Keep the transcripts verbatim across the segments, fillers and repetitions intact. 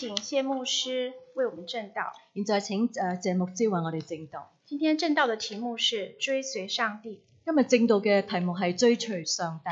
請謝牧師為我們證道。 現在請誒謝牧師為我哋證道。 今天證道的題目是追隨上帝。 今日證道嘅題目係追隨上帝。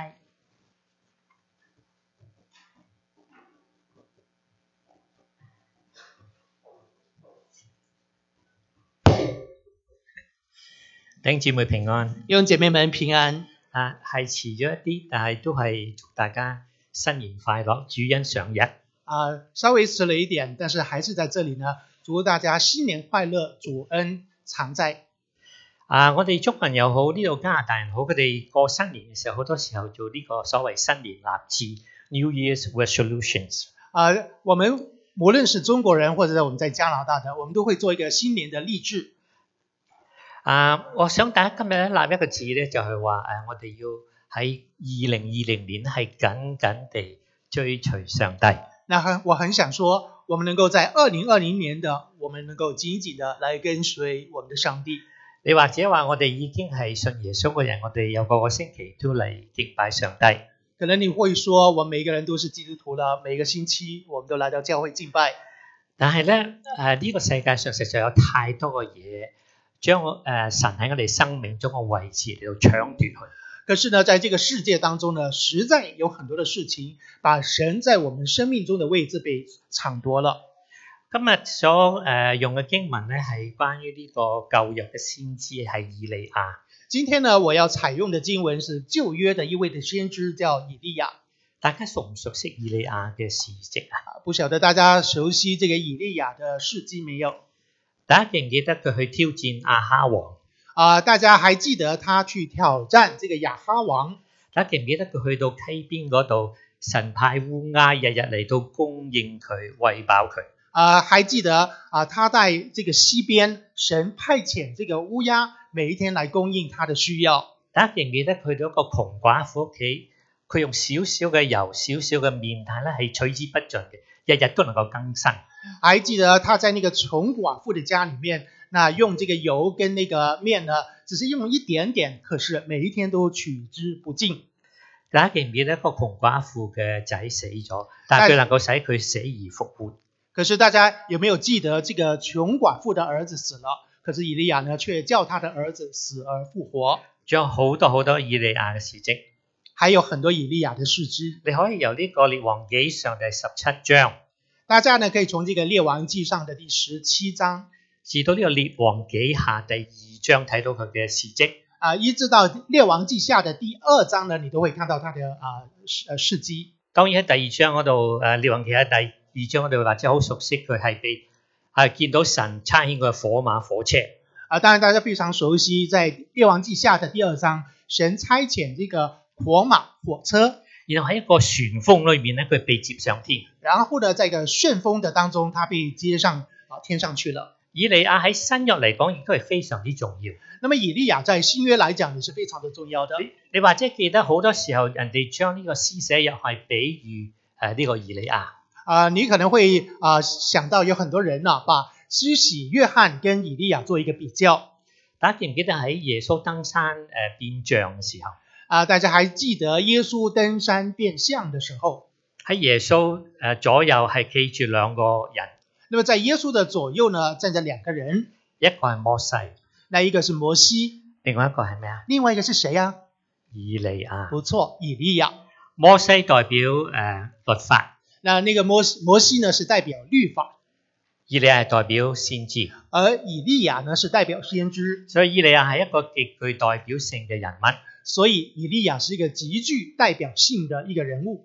弟兄姊妹平安， 弟兄姐妹們平安。 啊，係遲咗一啲，但係都係祝大家新年快樂，主恩常日。 啊，稍微遲了一點，但是還是在這裡呢，祝大家新年快樂，主恩常在。 啊，我哋中國人又好，呢度加拿大人好，佢哋過新年嘅時候，好多時候做呢個所謂新年立志 （New Year's Resolutions）。 啊，我們無論是中國人或者我們在加拿大的，我們都會做一個新年的立志。 啊，我想大家今日咧立一個字咧，就係話誒，我哋要喺二零二零年係緊緊地追隨上帝。 那很我很想說，我們能夠在二零二零年的，我們能夠緊緊的來跟隨我們的上帝。 你或者話我哋已經係信耶穌嘅人，我哋有個個星期都嚟敬拜上帝。 可能你會說，我們每個人都是基督徒啦，每個星期我們都來到教會敬拜。 但係咧誒呢個世界上實在有太多嘅嘢，將我誒神喺我哋生命中嘅位置嚟到搶奪去。 可是呢，在這個世界當中呢，實在有很多的事情，把神在我們生命中的位置被搶奪了。 今日所誒用嘅經文咧，係關於呢個舊約嘅先知係以利亞。 今天呢，我要採用的經文是舊約的一位的先知，叫以利亞。 大家熟唔熟悉以利亞嘅事蹟啊？ 不曉得大家熟悉這個以利亞的事蹟沒有？ 大家記唔記得佢去挑戰亞哈王？ 啊、呃，大家還記得他去挑戰這個亞哈王？ 大家記唔記得佢去到溪邊嗰度，神派烏鴉日日嚟到供應佢，餵飽佢。 啊、呃，還記得啊、呃，他在這個溪邊，神派遣這個烏鴉每一天來供應他的需要。 大家記唔記得去到一個窮寡婦屋企，佢用少少嘅油、少少嘅麵，但係咧係取之不盡嘅，日日都能夠更新。 還記得他在那個窮寡婦的家裡面，那用這個油跟那個麵呢，只是用一點點，可是每一天都取之不盡。 大家記唔記得一個窮寡婦嘅仔死咗，但係佢能夠使佢死而復活。 可是大家有沒有記得這個窮寡婦的兒子死了，可是以利亞呢卻叫他的兒子死而復活。 仲有好多好多以利亞嘅事蹟， 還有很多以利亞的事蹟。 你可以由呢個列王紀上第十七章， 大家呢可以從這個列王紀上的第十七章至到呢個列王紀下第二章睇到佢嘅事蹟。 啊，一直到列王紀下的第二章呢，你都會看到他的啊事事蹟。當然喺第二章嗰度，誒列王紀下第二章嗰度或者好熟悉佢係被係見到神差遣個火馬火車。 啊，當然大家非常熟悉，在列王紀下的第二章，神差遣這個火馬火車， 然後喺一個旋風裏面咧，佢被接上天。 然後呢，在一個旋風的當中，他被接上啊天上去了。 以利亞喺新約嚟講，亦都係非常之重要。 那麼以利亞在新約來講，也是非常的重要的。 你你或者記得好多時候，人哋將呢個施捨日係比喻誒呢個以利亞。 啊、呃，你可能會啊、呃、想到有很多人啊，把施洗約翰跟以利亞做一個比較。 大家記唔記得喺耶穌登山誒、呃、變像嘅時候？ 啊、呃，大家還記得耶穌登山變像的時候， 喺耶穌誒、呃、左右係企住兩個人。 那麼在耶穌的左右呢，站着兩個人， 一個係摩西， 那一個是摩西， 另外一個係咩啊？ 另外一個是誰啊？ 以利亞。 不錯，以利亞。 摩西代表誒、呃、律法， 那那個摩摩西呢是代表律法， 以利亞係代表先知， 而以利亞呢是代表先知。 所以以利亞係一個極具代表性嘅人物。 所以以利亞是一個極具代表性的一個人物。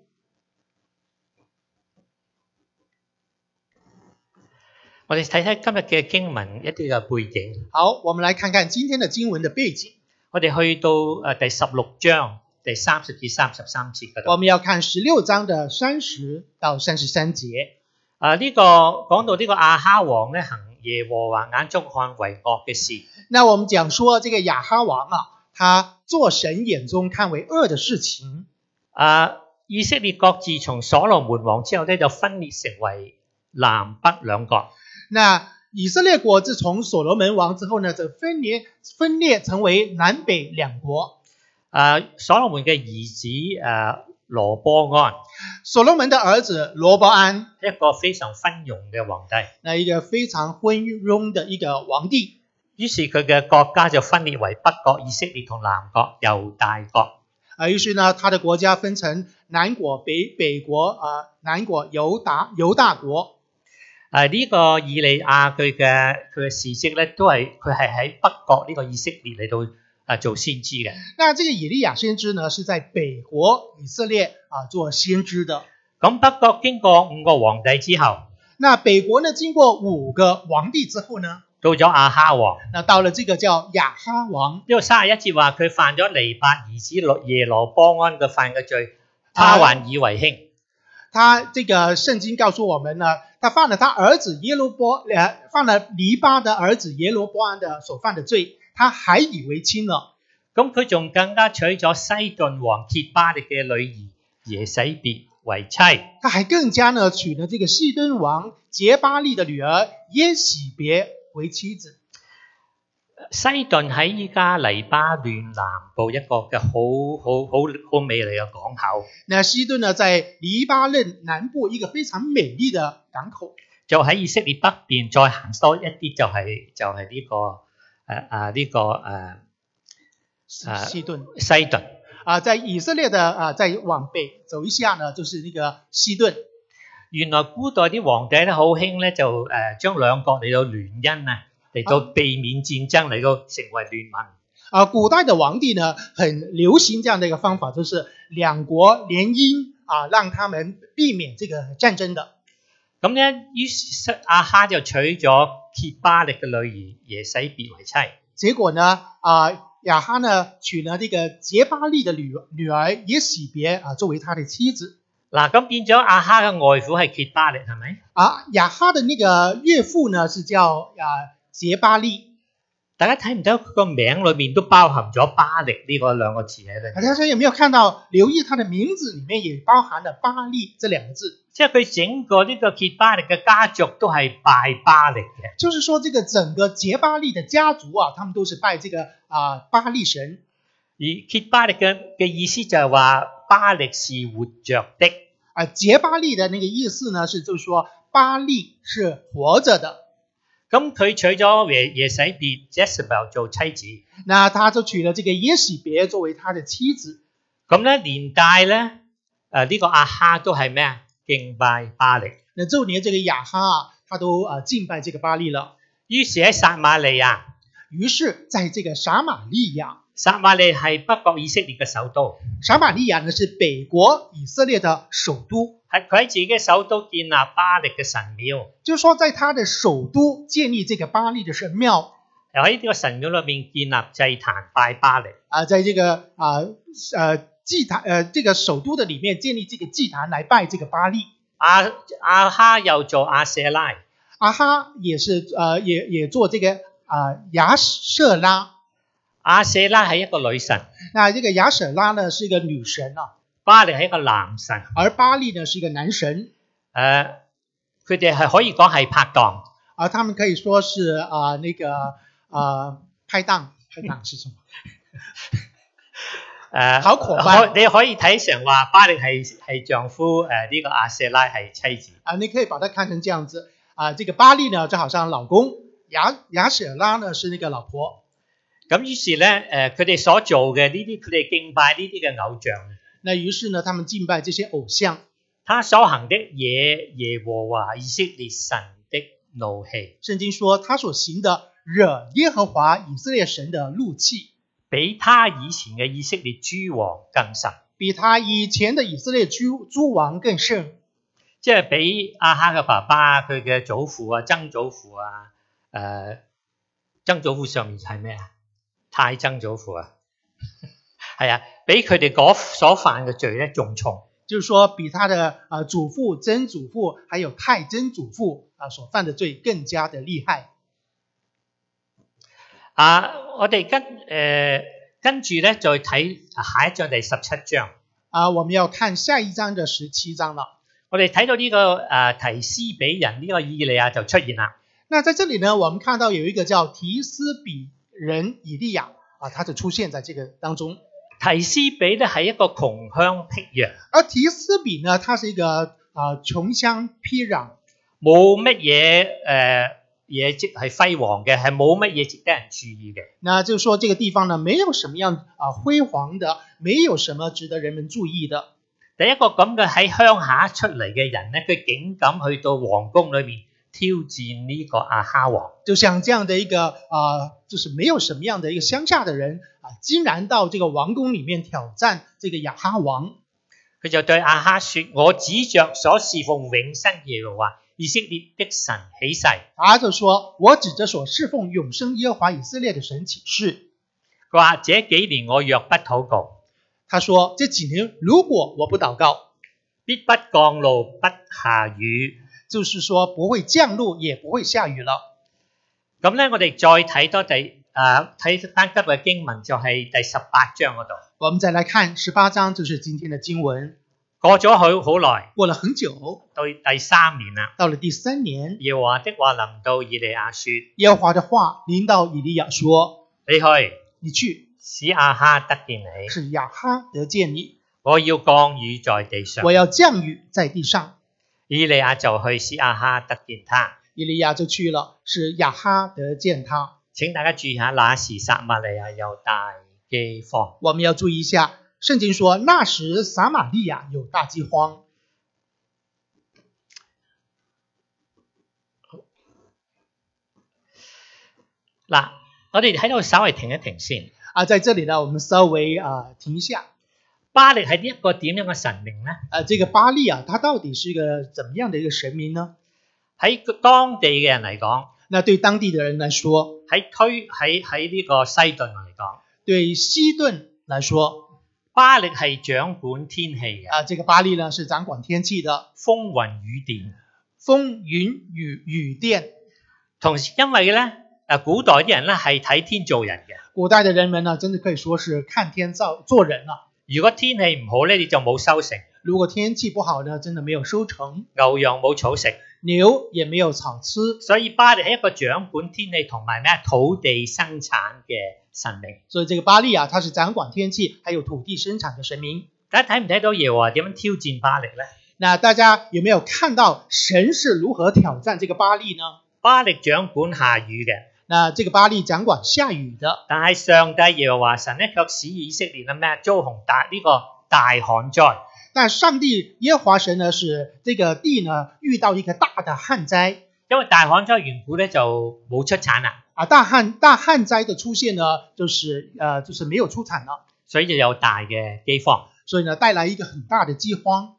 我哋睇睇今日嘅經文一啲嘅背景。 好，我們來看看今天的經文的背景。 我哋去到誒第十六章第三十至三十三節嗰度。 我們要看十六章的三十到三十三節。 啊，呢、這個講到呢個亞哈王咧，行耶和華眼中看為惡嘅事。 那我們講說這個亞哈王啊，他做神眼中看為惡的事情。 啊，以色列國自從所羅門王之後咧，就分裂成為南北兩國。 那以色列國自從所羅門王之後呢，就分裂分裂成為南北兩國。 啊，所羅門嘅兒子誒羅波安， 所羅門的兒子羅伯安， 一個非常昏庸嘅皇帝。 那一個非常昏庸的一個皇帝。 於是佢嘅國家就分裂為北國以色列同南國猶大國。 啊，於是呢，他的國家分成南國、北北國啊，南國猶大猶大國。 誒呢個以利亞佢嘅佢嘅事蹟咧，都係佢係喺北國呢個以色列嚟到啊做先知嘅。 那這個以利亞先知呢，是在北國以色列啊做先知的。 咁北國經過五個皇帝之後， 那北國呢經過五個皇帝之後呢， 到咗亞哈王。 那到了這個叫亞哈王。 呢個三十一節話佢犯咗尼八兒子耶羅波安嘅犯嘅罪，他還以為輕。 他這個聖經告訴我們呢，他犯了他兒子耶羅波，呃，犯了尼巴的兒子耶羅波安的所犯的罪，他還以為輕了。 咁佢仲更加娶咗西頓王揭巴力嘅女兒耶洗別為妻。 他還更加呢娶了這個西頓王結巴利的女兒耶洗別為妻子。 西頓喺依家黎巴嫩南部一個嘅好好好好美麗嘅港口。 那西頓呢，在黎巴嫩南部一個非常美麗的港口。 就喺以色列北邊再行多一啲，就係就係呢個誒啊呢個誒誒西頓西頓啊，在以色列的啊，再往北走一下呢，就是呢個西頓。 原來古代啲皇帝咧好興咧，就誒將兩國嚟到聯姻啊。嚟到避免戰爭，嚟到成為聯盟。 啊，古代的皇帝呢，很流行這樣的一個方法，就是兩國聯姻啊，讓他們避免這個戰爭的。 咁咧，於是亞哈就娶咗揭巴力嘅女兒耶洗別為妻。 結果呢，啊亞哈呢娶了這個結巴力的女女兒耶洗別啊作為他的妻子。 嗱，咁變咗亞哈嘅外父係揭巴力，係咪？ 啊，亞哈的那個岳父呢是叫啊。結巴利， 大家睇唔到佢個名裏面都包含咗巴力呢個兩個字喺度。 大家有沒有看到？留意他的名字裏面也包含了巴利這兩個字。 即係佢整個呢個結巴力嘅家族都係拜巴力嘅。 就是說，這個整個結巴利的家族啊，他們都是拜這個啊巴利神。 而結巴力嘅嘅意思就係話巴力是活着的。 啊，結巴利的那個意思呢，是就是說巴利是活着的。 咁佢娶咗耶耶洗別 Jezebel 做妻子， 那他就娶了這個耶洗別作為他的妻子。 咁咧連帶咧，誒、呃、呢、這個亞哈都係咩啊？敬拜巴力。 那就連這個亞哈啊，他都啊敬拜這個巴力了。 於是喺撒瑪利亞， 於是在這個撒瑪利亞， 撒瑪利係北國以色列嘅首都。 撒瑪利亞呢是北國以色列的首都。 係佢喺自己嘅首都建立巴力嘅神廟， 就是說在他的首都建立這個巴力的神廟， 又喺呢個神廟裏面建立祭壇拜巴力。 啊，在這個啊呃祭壇呃這個首都的裡面建立這個祭壇來拜這個巴力。 亞亞哈又做亞舍拉， 亞哈也是呃也也做這個啊亞舍拉。 亞舍拉係一個女神， 那這個亞舍拉呢是一個女神啊。 巴力係一個男神， 而巴力呢是一個男神。 誒，佢哋係可以講係拍檔， 而他們可以說是啊、呃、那個啊、呃、拍檔，拍檔是什麼？誒、呃，好夥伴。 你可以睇成話巴力係係丈夫，誒、呃、呢、這個亞舍拉係妻子。 啊，你可以把它看成這樣子啊，這個巴力呢就好像老公，亞亞舍拉呢是那個老婆。 咁於是咧，誒佢哋所做嘅呢啲，佢哋敬拜呢啲嘅偶像。 那於是呢，他們敬拜這些偶像， 他所行的惹耶和華以色列神的怒氣。 聖經說，他所行的惹耶和華以色列神的怒氣， 比他以前嘅以色列諸王更甚， 比他以前的以色列諸諸王更甚， 即係比亞哈嘅爸爸、佢嘅祖父啊、曾祖父啊，誒、呃，曾祖父上面係咩啊？太曾祖父啊，係啊。比佢哋嗰所犯嘅罪咧仲重， 就是說比他的啊祖父、曾祖父，還有太曾祖父啊所犯的罪更加的厲害。 啊，我哋跟誒、呃、跟住咧再睇下一章第十七章。 啊，我們要看下一章的十七章了。 我哋睇到呢、這個誒、呃、提斯比人呢、這個以利亞就出現啦。 那在這裡呢，我們看到有一個叫提斯比人以利亞啊，他就出現在這個當中。 提斯比咧係一個窮鄉僻壤， 而提斯比呢，它是一個啊、呃、窮鄉僻壤， 冇乜嘢誒嘢即係輝煌嘅，係冇乜嘢值得人注意嘅。 那就是說這個地方呢，沒有什麼樣啊輝煌的，沒有什麼值得人們注意的。 第一個咁嘅喺鄉下出嚟嘅人咧，佢竟敢去到皇宮裏面挑戰呢個亞哈王。 就像這樣的一個啊、呃，就是沒有什麼樣的一個鄉下的人啊，竟然到這個王宮裡面挑戰這個亞哈王。 佢就對亞哈說：我指着所侍奉永生耶和華以色列的神起誓。 他就說：我指着所侍奉永生耶和華以色列的神起誓。 佢話：這幾年我若不禱告， 他說：這幾年如果我不禱告， 必不降露不下雨。 就是說不會降露，也不會下雨了。 咁咧，我哋再睇多第誒睇翻今日嘅經文，就係第十八章嗰度。 我們再來看十八章，就是今天的經文。 過咗好好耐， 過了很久， 到第三年啦。 到了第三年， 耶和華的話臨到以利亞說： 耶和華的話臨到以利亞說： 你去， 你去， 使亞哈得見你， 使亞哈得見你。 我要降雨在地上。 我要降雨在地上。 以利亞就去，使亞哈得見他。 以利亞就去了，使亞哈得見他。 請大家注意下，那時撒瑪利亞有大饑荒。 我們要注意一下，聖經說那時撒瑪利亞有大饑荒。 嗱，我哋喺度稍微停一停先。 啊，在這裡呢，我們稍微啊、呃、停一下。 巴力係呢一個點樣嘅神明呢？ 啊，這個巴力啊，它到底是一個怎麼樣的一個神明呢？ 喺當地嘅人嚟講， 那對當地的人來說， 喺推喺喺呢個西頓嚟講， 對西頓來說， 巴力係掌管天氣嘅。 啊，這個巴力呢是掌管天氣的， 風雲雨電， 風雲雨雨電。 同時因為咧，誒古代啲人咧係睇天做人嘅。 古代的人們呢，真的可以說是看天造做人啊。 如果天氣唔好咧，你就冇收成。 如果天氣不好呢，真的沒有收成。 牛羊冇草食， 牛也沒有草吃。 所以巴力係一個掌管天氣同埋咩土地生產嘅神明。 所以這個巴力啊，它是掌管天氣還有土地生產的神明。 大家睇唔睇到耶和華點樣挑戰巴力咧？ 那大家有沒有看到神是如何挑戰這個巴力呢？ 巴力掌管下雨嘅。 那這個巴力掌管下雨的， 但係上帝耶和華神咧，卻使以色列嘅咩遭洪大呢個大旱災。 但上帝耶和華神呢，是這個地呢遇到一個大的旱災， 因為大旱災緣故咧就冇出產啦。 啊，大旱大旱災的出現呢，就是呃就是沒有出產了， 所以就有大嘅饑荒。 所以呢帶來一個很大的饑荒。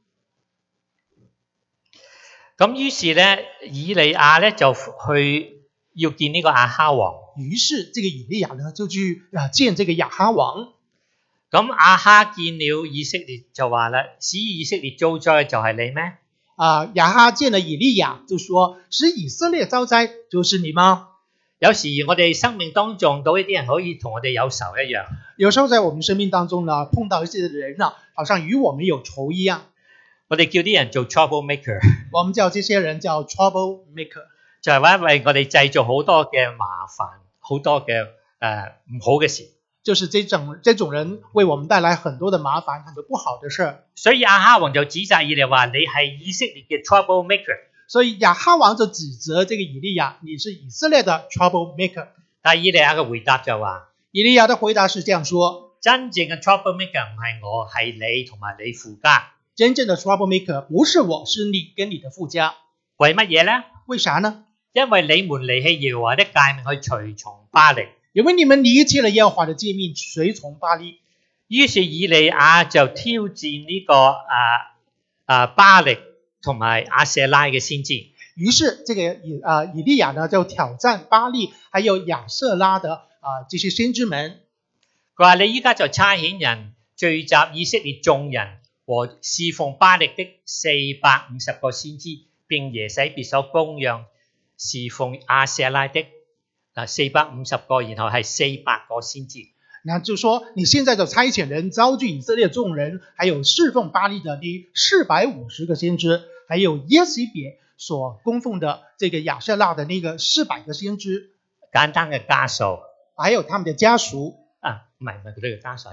咁於是咧，以利亞咧就去要見呢個亞哈王。 於是這個以利亞呢就去啊見這個亞哈王。 咁亞哈見了以色列就話啦，使以色列遭災就係你咩？ 啊，亞哈見了以利亞就說，使以色列遭災就是你嗎？ 有時我哋生命當中到一啲人可以同我哋有仇一樣。 有時候在我們生命當中呢，碰到一些人呢，好像與我們有仇一樣。 我哋叫啲人做 trouble maker。 我們叫這些人叫 trouble maker。 就係話因為我哋製造好多嘅麻煩，好多嘅誒唔好嘅事。 就是這種這種人為我們帶來很多的麻煩，很多不好的事。 所以亞哈王就指責以利亞話：你係以色列嘅 trouble maker。 所以亞哈王就指責這個以利亞，你是以色列的 trouble maker。 但係以利亞嘅回答就話： 以利亞的回答是這樣說： 真正嘅 trouble maker 唔係我，係你同埋你父家。 真正的 trouble maker 不是我，是你跟你的父家。 為乜嘢呢？ 為啥呢？ 因為你們離棄耶和華的誡命去隨從巴力。 因為你們離棄了耶和華的誡命，隨從巴力。 於是以利亞就挑戰呢、這個啊啊巴力同埋亞舍拉嘅先知。 於是這個以啊以利亞呢就挑戰巴力，還有亞舍拉的啊這些先知們。 佢話：你依家就差遣人聚集以色列眾人和侍奉巴力的四百五十個先知，並耶洗別所供養侍奉亞舍拉的。嗱，四百五十個，然後係四百個先知。 那就說你現在就差遣人招聚以色列眾人，還有侍奉巴力的第四百五十個先知，還有耶洗別所供奉的這個亞舍拉的那個四百個先知。 簡單嘅家數， 還有他們的家屬啊，唔係唔係佢哋嘅家屬，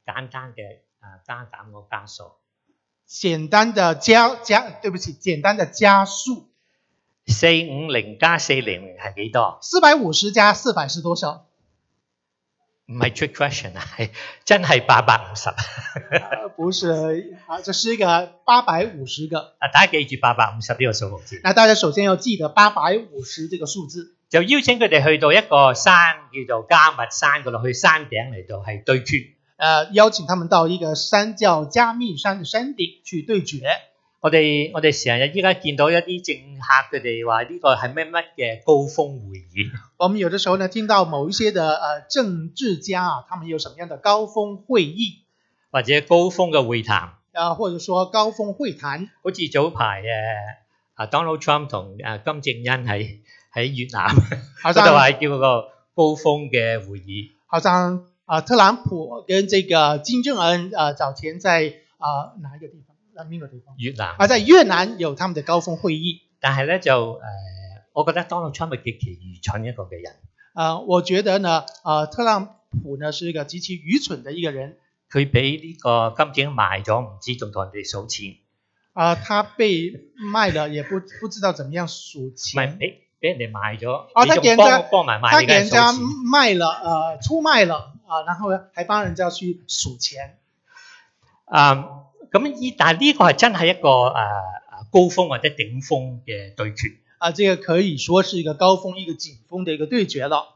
簡單嘅啊加減個加數。 簡單的加加，對不起，簡單的加數。 四五零加四零零係幾多？ 四百五十加四百是多少？ 唔係 trick question 啊，係真係八百五十。 呃不是啊，這是一個八百五十個。 啊，大家記住八百五十呢個數目字。 那大家首先要記得八百五十這個數字。 就邀請佢哋去到一個山叫做加密山嗰度，去山頂嚟到係對決。 呃，邀請他們到一個山叫加密山的山頂去對決。 我哋我哋成日依家見到一啲政客佢哋話呢個係咩乜嘅高峰會議。 我們有的時候呢，聽到某一些的呃政治家啊，他們有什麼樣的高峰會議， 或者高峰嘅會談。 啊，或者說高峰會談。 好似早排誒啊 Donald Trump 同誒金正恩喺喺越南嗰度係叫個高峰嘅會議。 好像啊，特朗普跟這個金正恩啊，早前在啊哪一個地方？啊，邊個地方？ 越南。 啊，在越南有他們的高峰會議。 但係咧就誒、呃，我覺得 Donald Trump 係極其愚蠢一個嘅人。 啊，我覺得呢，啊，特朗普呢是一個極其愚蠢的一個人。 佢俾呢個金正恩賣咗，唔知仲同人哋數錢。 啊，他被賣了，也不不知道怎麼樣數錢。 唔係俾俾人哋賣咗， 啊，他給人家幫埋賣， 他給人家賣了，呃，出賣了啊，然後呢，還幫人家去數錢。 啊，咁依但係呢個係真係一個誒誒、呃、高峰或者頂峰嘅對決。 啊，這個可以說是一個高峰、一個頂峰的一個對決了。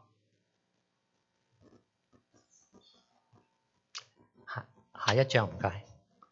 下下一張唔該。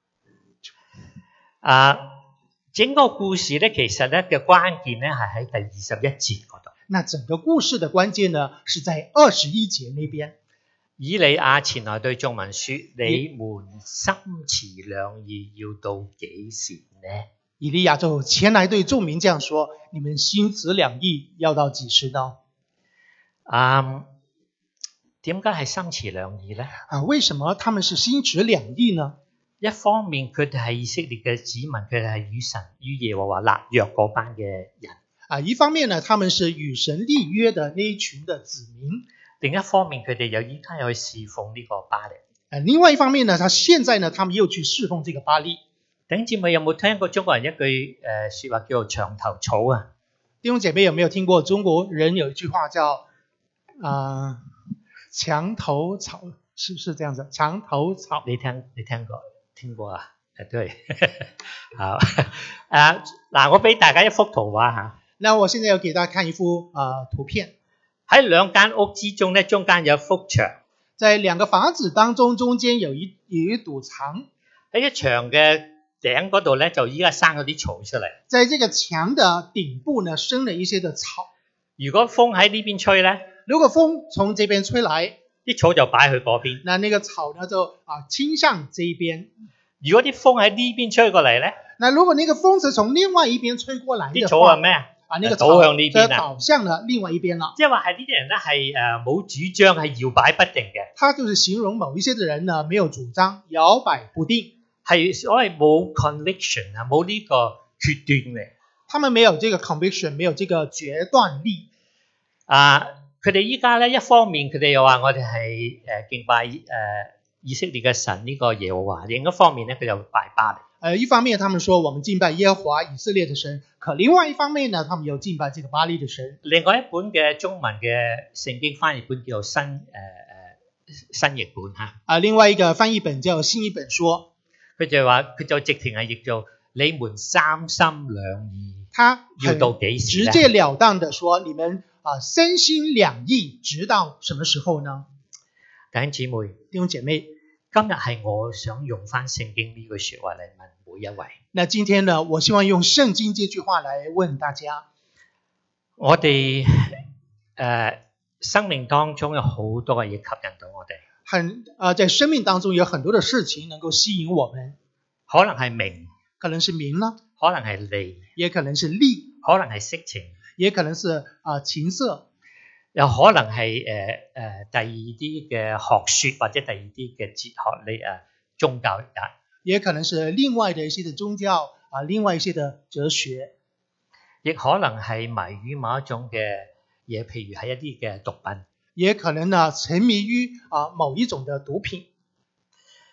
啊，整個故事咧，其實咧嘅關鍵咧係喺第二十一節嗰度。 那整個故事的關鍵呢，是在二十一節那邊。 以利亞前來對眾民說：你們心持兩意要到幾時呢？ 以利亞就前來對眾民這樣說：你們心持兩意要到幾時呢？ 啊，點解係心持兩意呢？ 啊，為什麼他們是心持兩意呢？ 一方面佢哋係以色列嘅子民，佢哋係與神與耶和華立約嗰班嘅人。 啊，一方面呢，他們是與神立約的那一群的子民。 另一方面，佢哋又依家又去侍奉呢個巴力。 誒，另外一方面呢，他現在呢，他們又去侍奉這個巴力。 弟兄姊妹有冇聽過中國人一句誒説話叫做牆頭草啊？ 弟兄姐妹有沒有聽過中國人有一句話叫啊、呃、牆頭草，是不是這樣子？牆頭草， 你聽你聽過聽過啊？誒對，好啊嗱，我俾大家一幅圖畫嚇。 那我現在要給大家看一幅啊、呃、圖片。 喺兩間屋之中咧，中間有一幅牆。 在兩個房子當中，中間有一有一堵牆。 喺一牆嘅頂嗰度咧，就依家生咗啲草出嚟。 在這個牆的頂部呢，生了一些的草。 如果風喺呢邊吹咧， 如果風從這邊吹來， 啲草就擺去嗰邊。 那那個草呢就啊傾向這一邊。 如果啲風喺呢邊吹過嚟咧， 那如果那個風是從另外一邊吹過來的話， 啲草係咩啊？ 啊，那個倒向呢邊啊，倒向了另外一邊啦。 即係話係呢啲人咧係誒冇主張，係搖擺不定嘅。 他就是形容某一些的人呢，沒有主張，搖擺不定， 係所謂冇 conviction 啊，冇呢個決斷嘅。 他們沒有這個 conviction，沒有這個決斷力。 啊，佢哋依家咧一方面佢哋又話我哋係誒敬拜誒、呃、以色列嘅神呢個耶和華，另一方面咧佢就拜巴力。 呃，一方面他們說我們敬拜耶和華以色列的神，可另外一方面呢，他們又敬拜這個巴力的神。 另外一本嘅中文嘅聖經翻譯本叫做新誒誒、呃、新譯本嚇。 啊，另外一個翻譯本叫新譯本說， 佢就話佢就直情係譯做你們三心兩意， 他要到幾時呢？ 直截了當的說，你們啊三心兩意，直到什麼時候呢？ 弟兄姊妹， 弟兄姐妹。 今日係我想用翻聖經呢句說話嚟問每一位。 那今天呢，我希望用聖經這句話來問大家。 我哋誒、呃、生命當中有好多嘅嘢吸引到我哋。 很啊、呃，在生命當中有很多的事情能夠吸引我們， 可能係名， 可能是名啦， 可能係利， 也可能是利， 可能係色情， 也可能是啊、呃、情色。 又可能係誒誒第二啲嘅學說或者第二啲嘅哲學理誒宗教， 也可能是另外的一些的宗教啊，另外一些的哲學， 亦可能係迷於某一種嘅嘢，譬如係一啲嘅毒品， 也可能呢沉迷於啊某一種的毒品。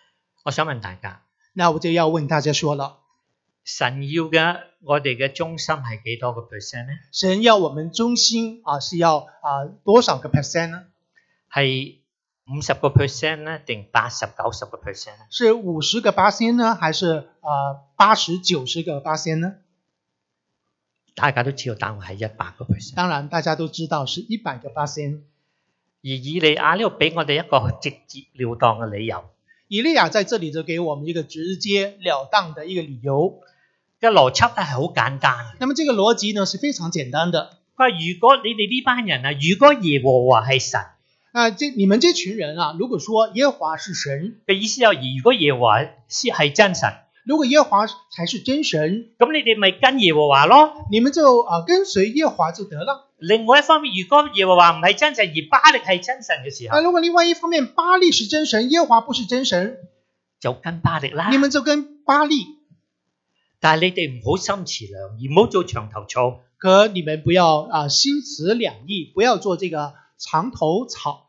我想問大家， 那我就要問大家說了， 神要嘅我哋嘅忠心係幾多個 percent 呢？ 神要我們忠心啊，是要啊多少個 percent 呢？ 係五十個 percent 呢，定八十九十個 percent 呢？ 是五十個巴仙呢，還是啊八十九十個巴仙呢？ 大家都知道答案係一百個 percent。 當然，大家都知道是一百個巴仙。 而以利亞呢度俾我哋一個直接了當嘅理由。 以利亞在這裡就給我們一個直接了當的一個理由。 嘅邏輯咧係好簡單。 那麼這個邏輯呢是非常簡單的。 佢話如果你哋呢班人啊，如果耶和華係神， 啊，這你們這群人啊，如果說耶和華是神嘅意思有，如果耶和華先係真神， 如果耶和華才是真神， 咁你哋咪跟耶和華咯。 你們就啊跟隨耶和華就得了。 另外一方面，如果耶和華唔係真神，而巴力係真神嘅時候， 啊，如果另外一方面巴力是真神，耶和華不是真神， 就跟巴力啦。 你們就跟巴力。 但係你哋唔好心持兩意，唔好做牆頭草。 可你們不要啊心持兩意，不要做這個牆頭草。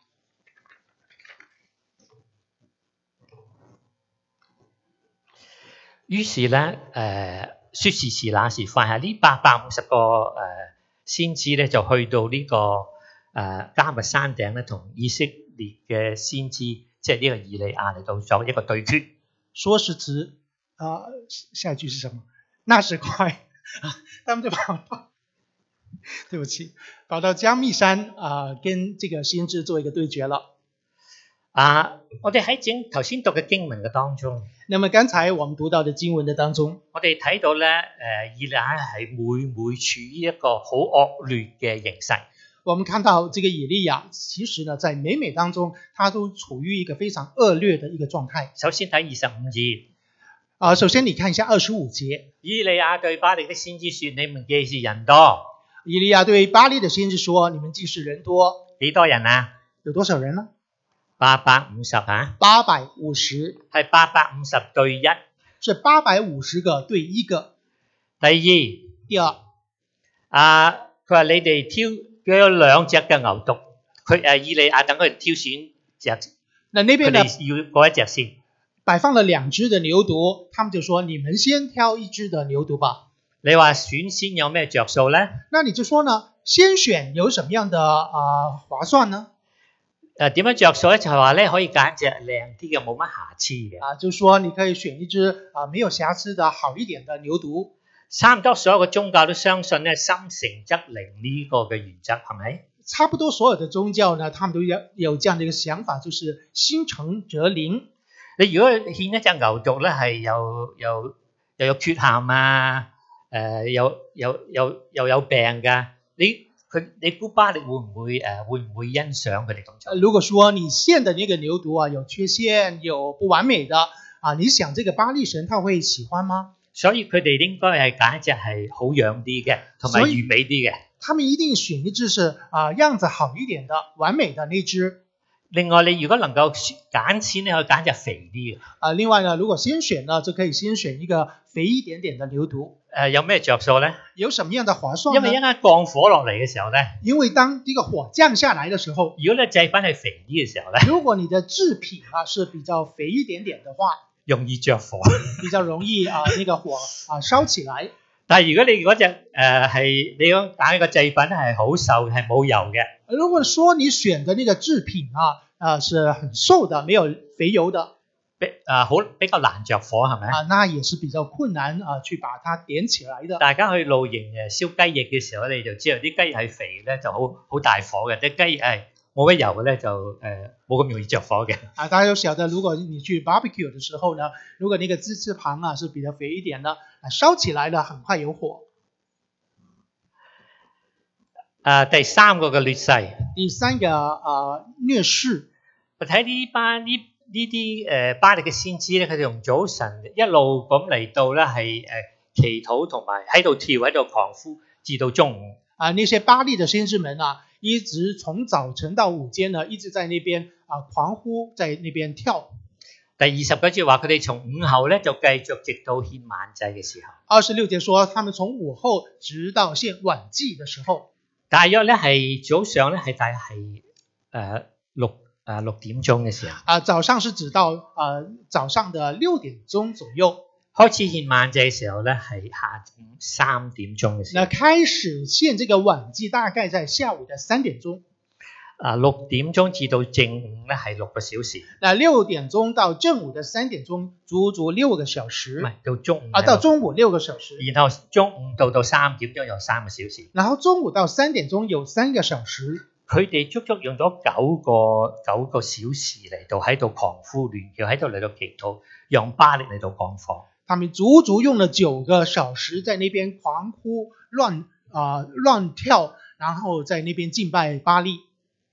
於是咧，誒、呃，說時遲那時快，係呢八百五十個誒、呃、先知咧，就去到呢、這個誒、呃、迦密山頂咧，同以色列嘅先知，即係呢個以利亞嚟到做一個對決。 說時遲啊，下一句是什麼？那時快啊，他們就跑到，對不起，跑到迦密山啊，跟這個先知做一個對決了。 啊，我哋喺整頭先讀嘅經文嘅當中， 那麼剛才我們讀到的經文的當中， 我哋睇到咧，誒、呃，以利亞係每每處於一個好惡劣嘅形勢。 我們看到這個以利亞，其實呢，在每每當中，他都處於一個非常惡劣的一個狀態。 首先睇二十五節， 啊，首先你看一下二十五節， 以利亞對巴力的先知說：你們既是人多， 以利亞對巴力的先知說：你們既是人多， 幾多人啊？ 有多少人呢？ 八百五十啊， 八百五十， 係八百五十對一， 是八百五十個對一個。 第二， 第二， 啊，佢話你哋挑，佢有兩隻嘅牛犢，佢誒以利亞等佢哋挑選隻， 那那邊呢佢哋要嗰一隻先。 擺放了兩隻的牛犢，他們就說：你們先挑一隻的牛犢吧。 你話選先有咩着數咧？ 那你就說呢，先選有什麼樣的啊划算呢？ 誒點樣着數咧？就係話咧可以揀隻靚啲嘅，冇乜瑕疵嘅。 啊，就是說你可以選一隻啊沒有瑕疵的好一點的牛犢。 差唔多所有嘅宗教都相信咧，心誠則靈呢個嘅原則，係咪？ 差不多所有的宗教呢，他們都有有這樣的一個想法，就是心誠則靈。 你如果獻一隻牛犢咧，係有有又有缺陷啊，誒、呃、又又又又有病㗎，你佢你估巴力會唔會誒、呃、會唔會欣賞佢哋咁做？ 如果說你獻的那個牛犢啊有缺陷有不完美的啊，你想這個巴力神他會喜歡嗎？ 所以佢哋應該係揀一隻係好養啲嘅，同埋完美啲嘅。 他們一定選一隻是啊樣子好一點的、完美的那隻。 另外，你如果能夠揀錢，你可以揀隻肥啲嘅。 啊，另外呢，如果先選呢，就可以先選一個肥一點點的牛犢。 誒、呃，有咩着數咧？ 有什麼樣的划算呢？ 因為一間降火落嚟嘅時候咧， 因為當這個火降下來的時候， 如果你製品係肥啲嘅時候咧， 如果你的製品啊是比較肥一點點的話， 容易着火， 比較容易啊那個火啊燒起來。 但係如果你嗰隻誒係你講揀個製品係好瘦係冇油嘅， 如果說你選的那個製品啊啊是很瘦的，沒有肥油的， 比啊好比較難着火係咪？ 啊，那也是比較困難啊去把它點起來的。大家去露營誒燒雞翼嘅時候，你就知道啲雞翼係肥咧就好好大火嘅，啲雞翼係冇乜油嘅咧就誒冇咁容易着火嘅。 啊，大家都曉得，如果你去 barbecue 的時候呢，如果那個雞翅膀啊是比較肥一點的，啊燒起來呢很快有火。 啊，第三個嘅劣勢。 第三個啊劣勢。 我睇呢班呢呢啲誒巴力嘅先知咧，佢哋從早晨一路咁嚟到咧係誒祈禱同埋喺度跳喺度狂呼，至到中午。 啊，那些巴力的先知們啊，一直從早晨到午間呢，一直在那邊啊狂呼，在那邊跳。 第二十九節話佢哋從午後咧就繼續直到獻晚祭嘅時候。 二十六節說，他們從午後直到獻晚祭的時候。 大約咧係早上咧係大係誒六誒啊六點鐘嘅時候， 啊，早上是指到呃早上的六點鐘左右。 開始獻晚祭嘅時候咧，係下午三點鐘嘅時候。 那開始獻這個晚祭大概在下午的三點鐘。 啊，六點鐘至到正午咧係六個小時。 那六點鐘到正午的三點鐘，足足六個小唔時。 係到中午啊，到中午六個小時。 然後中午到到三點鐘有三個小時。 然後中午到三點鐘有三個小時。 佢哋足足用咗九個九個小時嚟到喺度狂呼亂叫，喺度嚟到祈禱，讓巴力嚟到降火。 他們足足用了九個小時在那邊狂呼亂啊、呃、亂跳，然後在那邊敬拜巴力。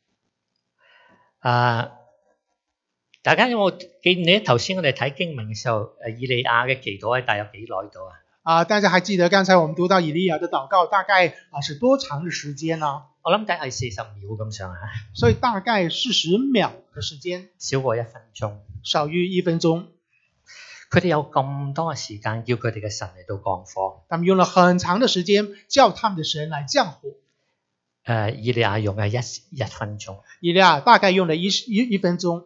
啊！大家有冇記你頭先我哋睇經文嘅時候，誒以利亞嘅祈禱係大約幾耐度啊？ 啊，大家還記得剛才我們讀到以利亞的禱告大概啊是多長的時間呢？ 我諗大概係四十秒咁上下， 所以大概四十秒嘅時間， 少過一分鐘， 少於一分鐘。 佢哋有咁多嘅時間叫佢哋嘅神嚟到降火。 他們用了很長的時間叫他們的神來降火。 誒，以利亞用係一一分鐘， 以利亞大概用了一一一分鐘。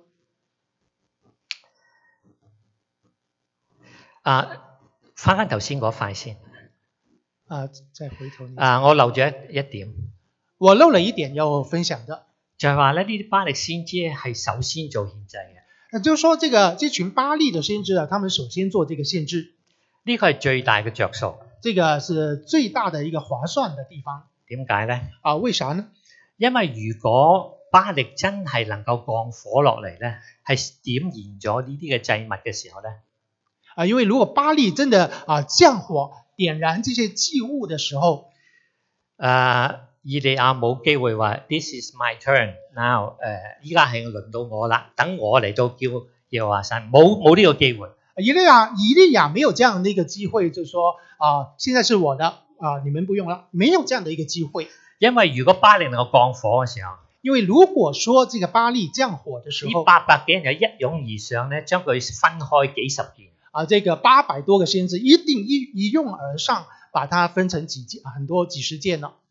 啊，翻翻頭先嗰塊先。 啊，再回頭。 啊，我漏咗一一點。 我漏了一點要分享的， 就係話咧，呢啲巴力先知係首先做獻祭嘅。 那就是說，這個這群巴力的先知啊，他們首先做這個獻祭， 呢個係最大嘅着數。 這個是最大的一個划算的地方。 點解咧？ 啊，為啥呢？ 因為如果巴力真係能夠降火落嚟咧，係點燃咗呢啲嘅祭物嘅時候咧， 啊，因為如果巴力真的啊降火點燃這些祭物的時候， 誒，以利亞冇機會話 This is my turn now，誒，依家係輪到我啦，等我嚟到叫耶和華神，冇冇呢個機會。 以利亞以利亞沒有這樣的一個機會，就是說啊，現在是我的啊，你們不用了，沒有這樣的一個機會。 因為如果巴力能夠降火嘅時候， 因為如果說這個巴力降火的時候， 呢八百幾人就一擁而上咧，將佢分開幾十件。 啊，這個八百多個先知一定一一擁而上，把它分成幾件，很多幾十件呢。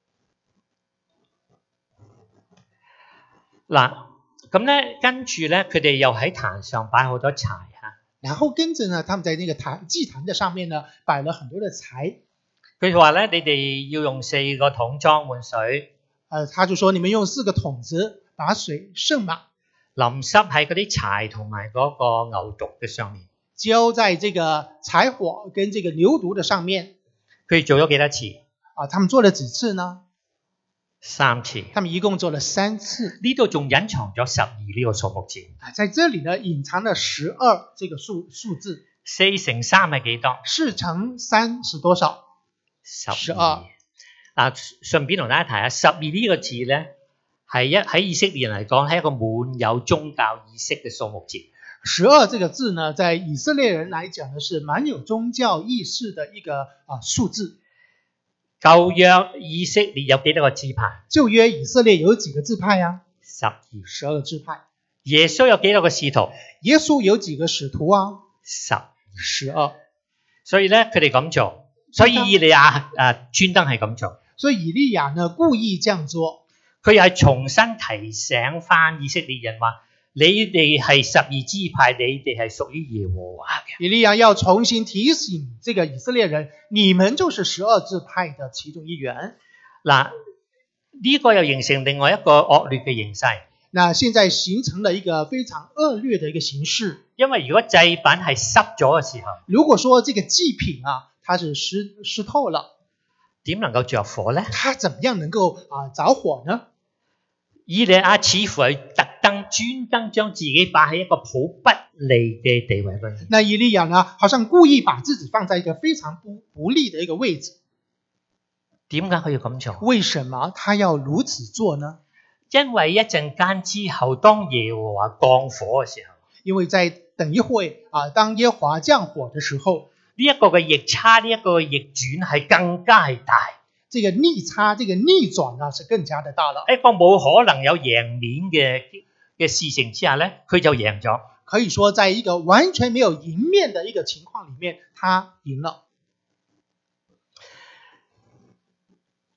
嗱，咁咧跟住咧，佢哋又喺壇上擺好多柴嚇。 然後跟着呢，他們在那個壇祭壇的上面呢，擺了很多的柴。 佢話咧，你哋要用四個桶裝滿水。 呃，他就說你們用四個桶子把水盛滿， 淋濕喺嗰啲柴同埋嗰個牛犢嘅上面。 澆在這個柴火跟這個牛犢的上面。 佢做咗幾多次？ 啊，他們做了幾次呢？ 三次。 他們一共做了三次。 呢度仲隱藏咗十二呢個數目字。 啊，在這裡呢，隱藏了十二這個數數字。 四乘三係幾多？ 四乘三是多少？ 十二。 十二。 啊，順便同大家提下，十二呢個字咧，係一喺以色列人嚟講係一個滿有宗教意識嘅數目字。 十二這個字呢，在以色列人來講呢，是蠻有宗教意識的一個啊數字。 舊約以色列有幾多個支派？ 舊約以色列有幾個支派啊？ 十二。 十二個支派。 耶穌有幾多個使徒？ 耶穌有幾個使徒啊？ 十。 十二。 所以咧，佢哋咁做，所以以利亞誒專登係咁做。 所以以利亞呢故意這樣做， 佢又係重新提醒翻以色列人話：你哋係十二支派，你哋係屬於耶和華嘅。 以利亞要重新提醒這個以色列人，你們就是十二支派的其中一員。 嗱，呢個又形成另外一個惡劣嘅形勢。 那現在形成了一個非常惡劣的一個形式。 因為如果祭品係濕咗嘅時候， 如果說這個祭品啊，它是濕濕透了， 點能夠着火呢？ 它怎麼樣能夠啊着火呢？ 以利亞似乎係特登專登將自己擺喺一個好不利嘅地位裏面。 那以利亞呢，好像故意把自己放在一個非常不不利的一個位置。 點解佢要咁做？ 為什麼他要如此做呢？ 因為一陣間之後，當耶和華降火嘅時候， 因為在等一會啊，當耶和華降火的時候， 呢一個嘅逆差，呢一個嘅逆轉係更加係大。 這個逆差，這個逆轉啊，是更加的大了。 一個冇可能有贏面嘅嘅事情之下咧，佢就贏咗。 可以說，在一個完全沒有贏面的一個情況裡面，他贏了。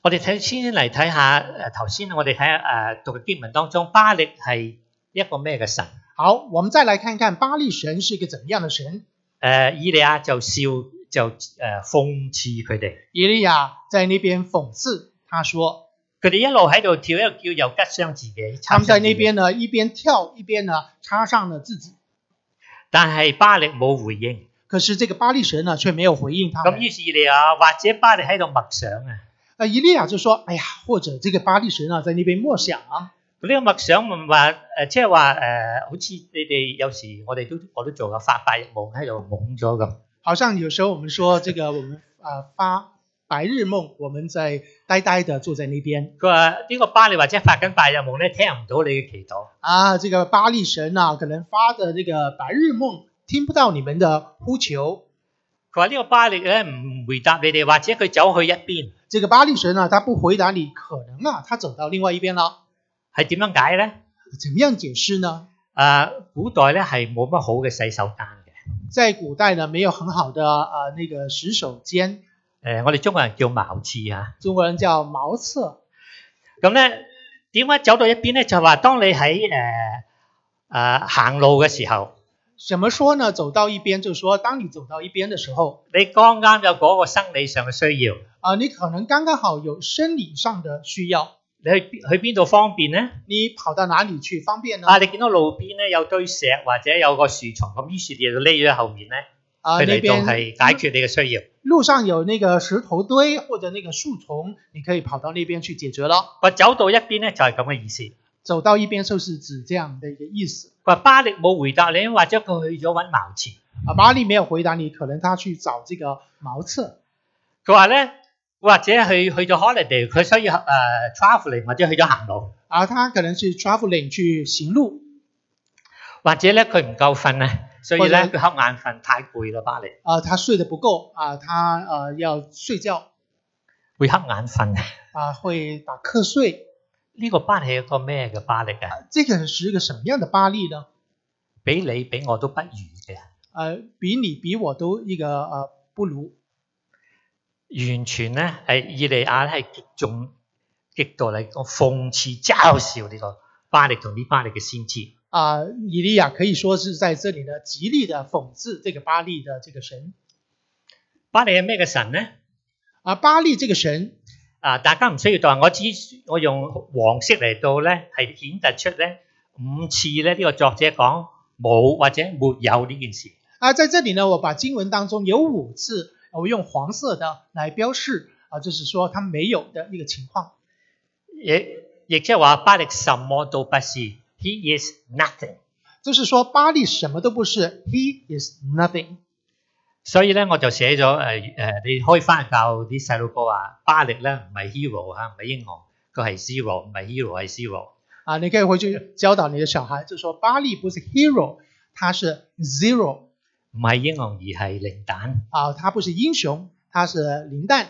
我哋睇先嚟睇下誒頭先我哋睇誒讀嘅經文當中，巴力係一個咩嘅神？ 好，我們再來看看巴力神是一個怎麼樣的神。 誒以利亞就笑就誒諷刺佢哋， 以利亞在那邊諷刺，他說佢哋一路喺度跳，一路叫又吉傷自己。 他們在那邊呢一邊跳一邊呢插上了自己， 但係巴力冇回應。 可是這個巴力神呢卻沒有回應他們。 咁於是以利亞或者巴力喺度默想啊。 呃，以利亞就說：哎呀，或者這個巴力神啊，在那邊默想啊。 呢個默想唔話誒，即係話誒，好似你哋有時我哋都我都做過發白日夢喺度懵咗咁。 好像有時候我們說這個我們啊、呃、發白日夢，我們在呆呆的坐在那邊。 佢話呢個巴力或者發緊白日夢咧，聽唔到你嘅祈禱。 啊，這個巴力神啊，可能發的這個白日夢，聽不到你們的呼求。 佢話呢個巴力咧唔回答你哋，或者佢走去一邊。 這個巴力神啊，他不回答你，可能啊，他走到另外一邊了。 係點樣解咧？ 怎麼樣解釋呢？ 啊，古代咧係冇乜好嘅洗手間嘅。 在古代呢，沒有很好的啊、呃、那個洗手間。 誒、呃，我哋中國人叫茅廁啊。 中國人叫茅廁。 咁咧，點解走到一邊咧？就話當你喺誒誒行路嘅時候。 怎麼說呢？走到一邊，就是說，當你走到一邊的時候， 你剛啱有嗰個生理上嘅需要。 啊，你可能剛剛好有生理上的需要。 你去去邊度方便呢？ 你跑到哪裏去方便呢？ 啊，你見到路邊咧有堆石或者有個樹叢，咁於是你就匿咗喺後面咧， 啊， 佢嚟到邊係解決你嘅需要。 路上有那個石頭堆或者那個樹叢，你可以跑到那邊去解決了。 我走到一邊咧就係咁嘅意思。 走到一邊就是指這樣的一個意思。 話巴力冇回答你，或者佢去咗揾茅廁。 啊，巴力沒有回答你，可能他去找這個茅廁。 佢話咧，或者去去咗 holiday，佢需要誒、uh, travelling 或者去咗行路。 啊，他可能是 travelling 去行路， 或者咧佢唔夠瞓啊，所以咧佢瞌眼瞓，太攰啦巴力。 啊，他睡得不夠啊，他呃要睡覺， 會瞌眼瞓啊，會打瞌睡。 呢個巴力係一個咩嘅巴力啊？ 這個是一個什麼樣的巴力呢？ 比你比我都不如嘅。 呃，比你比我都一個呃不如。 完全咧係以利亞係極重極度嚟講諷刺嘲笑呢個巴力同呢巴力嘅先知。 啊、呃，以利亞可以說是在這裡呢極力的諷刺這個巴力的這個神。 巴力係咩嘅神呢？ 啊，巴力這個神。 啊！大家唔需要讀，我只我用黃色嚟到咧，係顯突出咧五次咧呢、這個作者講冇或者沒有呢件事。 啊，在這裡呢，我把經文當中有五次，我用黃色的來標示，啊，就是說他沒有的一個情況。 亦亦即係話巴力什麼都不是 ，He is nothing。 就是說巴力什麼都不是 ，He is nothing。 所以咧，我就寫咗誒誒，你可以翻去教啲細路哥話，巴力咧唔係 hero 嚇，唔係英雄，佢係 zero，唔係 hero 係 zero。啊， 你可以回去教導你的小孩，就說巴力不是 hero，他是 zero， 唔係英雄而係零蛋。 啊，他不是英雄，他是零蛋。誒、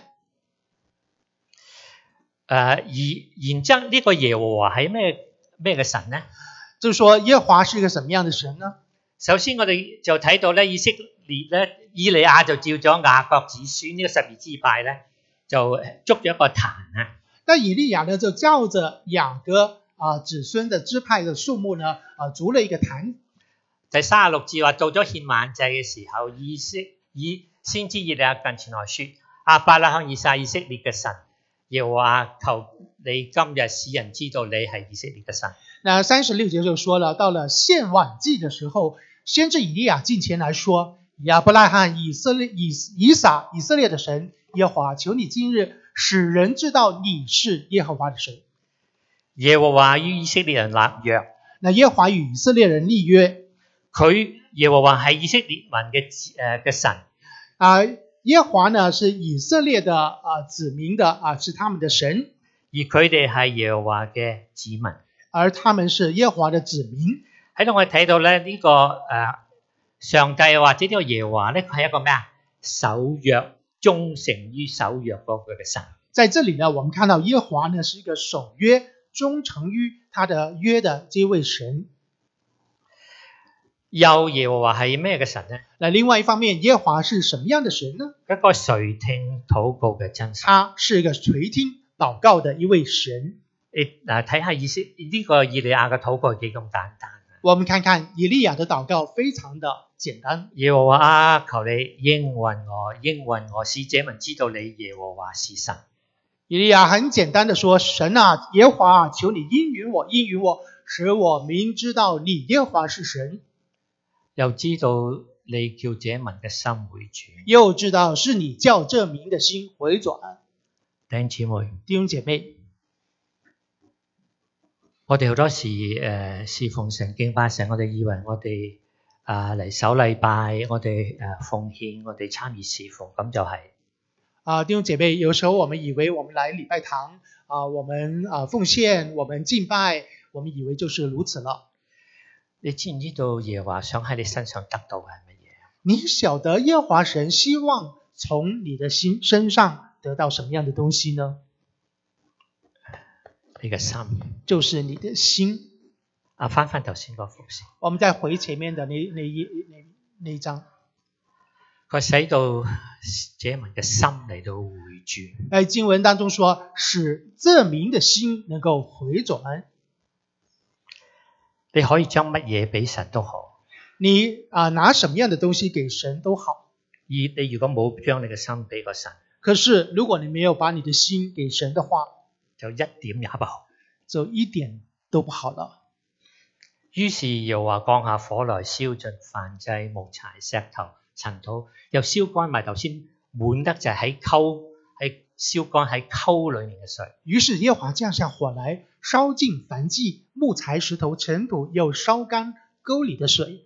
呃，而然之後呢個耶和華係咩咩嘅神呢？ 就是說耶和華是一個什麼樣的神呢？ 首先我哋就睇到咧，以色列咧，以利亞就照咗雅各子孫呢個十二支派咧，就築咗一個壇啊。 那以利亞呢就照着雅各啊子孫的支派的數目呢，啊築了一個壇。 第三十六節話，到咗獻晚祭嘅時候，以色以先知以利亞近前來說：亞伯拉罕、以撒、以色列嘅神，耶和華求你今日使人知道你係以色列嘅神。 那三十六節就說了，到了獻晚祭的時候，先知以利亞近前來說：亞伯拉罕、以色列、以以撒、以色列的神耶和華，求你今日使人知道你是耶和華的神。 耶和華與以色列人立約， 那耶和華與以色列人立約， 佢耶和華係以色列民嘅誒嘅神啊，耶和華呢是以色列的啊子民的啊，是他們的神， 而佢哋係耶和華嘅子民， 而他們是耶和華的子民。 喺度我哋睇到咧呢、這個誒、呃、上帝或者呢個耶和華咧，佢係一個咩啊？守約忠誠於守約嗰個嘅神。 在這裡呢，我們看到耶和華呢是一個守約忠誠於他的約的這位神。 又耶和華係咩嘅神呢？ 那另外一方面，耶和華是什麼樣的神呢？ 一個垂聽禱告嘅真神。 他是一個垂聽禱告的一位神。 你嗱睇下意思，呢、這個以利亞嘅禱告係幾咁簡單。 我們看看以利亞的禱告非常的簡單。 耶和華啊，求你應允我，應允我，使這民知道你耶和華是神。 以利亞很簡單的說：神啊，耶和華啊，求你應允我，應允我，使我明知道你耶和華是神。 又知道你叫這民嘅心回轉， 又知道是你叫這民的心回轉。 弟兄姊妹， 弟兄姐妹， 我哋好多時誒侍奉神敬拜神，我哋以為我哋啊嚟守禮拜，我哋誒奉獻，我哋參與侍奉，咁就係、是。 啊，弟兄姐妹，有時候我們以為我們來禮拜堂啊，我們啊奉獻，我們敬拜，我們以為就是如此了。 你知唔知道耶和華想喺你身上得到嘅係乜嘢？ 你曉得耶和華神希望從你的心身上得到什麼樣的東西呢？ 你嘅心， 就是你的心。 啊，翻翻頭先嗰幅先， 我們再回前面的那那一那那一章。 佢使到這民嘅心嚟到回轉。 喺經文當中說，使這民的心能夠回轉。 你可以將乜嘢俾神都好， 你啊拿什麼樣的東西給神都好。 而你如果冇將你嘅心俾個神， 可是如果你沒有把你的心給神的話， 就一點也不好， 就一點都不好了。 於是又話降下火來燒盡燔祭、木柴、石頭、塵土，又燒乾埋頭先滿得就係喺溝喺燒乾喺溝裏面嘅水。 於是耶和華降下火來，燒盡燔祭、木材、石頭、塵土，又燒乾溝裏的水。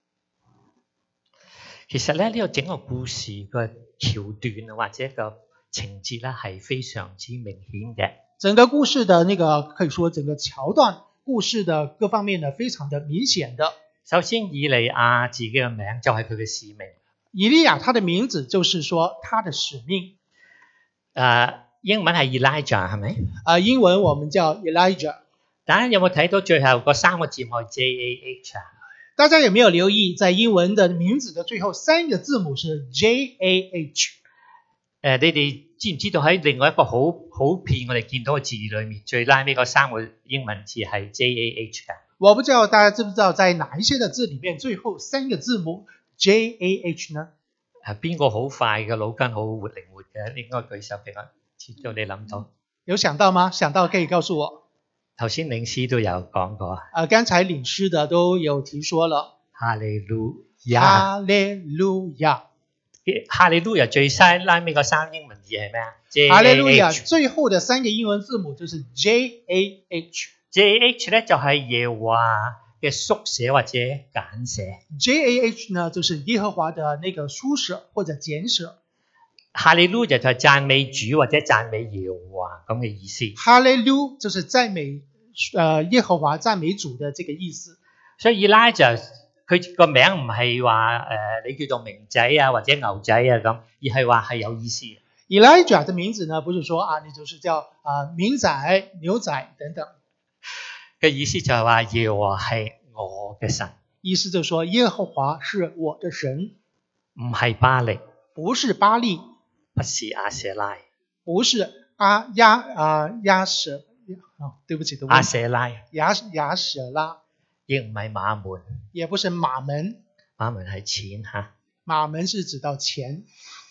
其實咧呢、這個整個故事嘅橋段或者個情節咧係非常之明顯嘅。 整個故事的那個可以說整個橋段故事的各方面呢非常的明顯的。 首先以利亞自己嘅名就係佢嘅使命。 以利亞他的名字就是說他的使命。 誒、uh, 英文係 Elijah 係咪？ 啊，英文我們叫 Elijah。 大家有冇睇到最後嗰三個字母 J A H 啊？ 大家有沒有留意在英文的名字的最後三個字母是 J A H？ 誒，你哋知唔知道喺另外一個好普遍我哋見到嘅字裏面，最拉尾嗰三個英文字係 J A H 㗎？ 我不知道大家知不知道在哪一些的字裏面最後三個字母 J A H 呢？ 係邊個好快嘅腦筋好活靈活嘅？應該舉手俾我，知道你諗到。 有想到嗎？想到可以告訴我。 頭先領詩都有講過。 啊，剛才領詩的都有提說了。 哈利路亞。 哈利路亞。 哈利路亞最細拉尾嗰三英文字係咩啊？ 哈利路亞最後的三個英文字母就是 J A H。J A H 咧就係耶和華嘅縮寫或者簡寫。 J A H 呢就是耶和華的那個書寫或者簡寫。 哈利路亞就係讚美主或者讚美耶和華咁嘅意思。 哈利路就是讚美誒耶和華讚美主的這個意思。 所以 Elijah 佢個名唔係話誒你叫做明仔啊或者牛仔啊咁，而係話係有意思嘅。 Elijah 的名字呢，不是說啊你就是叫啊明仔、牛仔等等嘅意思，就係話耶和華係我嘅神。 意思就是說耶和華是我的神， 唔係巴力， 不是巴力， 不是亞舍拉， 不是阿亞啊亞舍哦，對不起，對不起， 亞舍拉， 亞亞舍拉， 亦唔係馬門， 也不是馬門， 馬門係錢吓， 馬門是指到錢。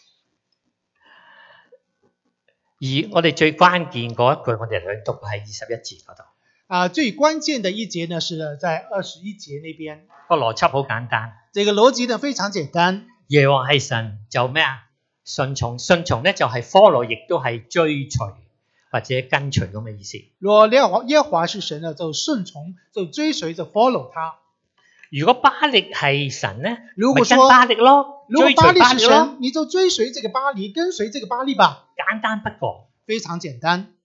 而我哋最關鍵嗰一句，我哋兩讀喺二十一節嗰度。 啊，最關鍵的一節呢，是在二十一節那邊。 個邏輯好簡單， 這個邏輯呢非常簡單。 耶和華係神就咩啊？順從，順從咧就係 follow，亦都係追隨或者跟隨咁嘅意思。 如果耶和耶和華是神呢，就順從，就追隨，就 follow 他。 如果巴力係神咧， 如果說跟巴力咯， 如果巴力是追隨巴力神，你就追隨這個巴力，跟隨這個巴力吧。 簡單不過， 非常簡單。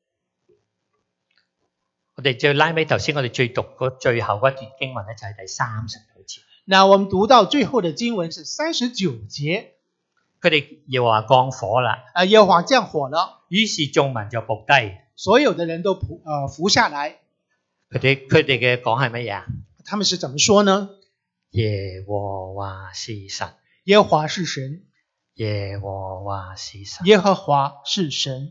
我哋最拉尾頭先，我哋最讀嗰最後嗰段經文咧，就係第三十九節。 那我們讀到最後的經文是三十九節， 佢哋耶和華降火啦， 啊耶和華降火了， 於是眾民就伏低， 所有的人都伏呃伏下來。 佢哋佢哋嘅講係乜嘢啊？ 他們是怎麼說呢？ 耶和華是神， 耶和華是神， 耶和華是神， 耶和華是神。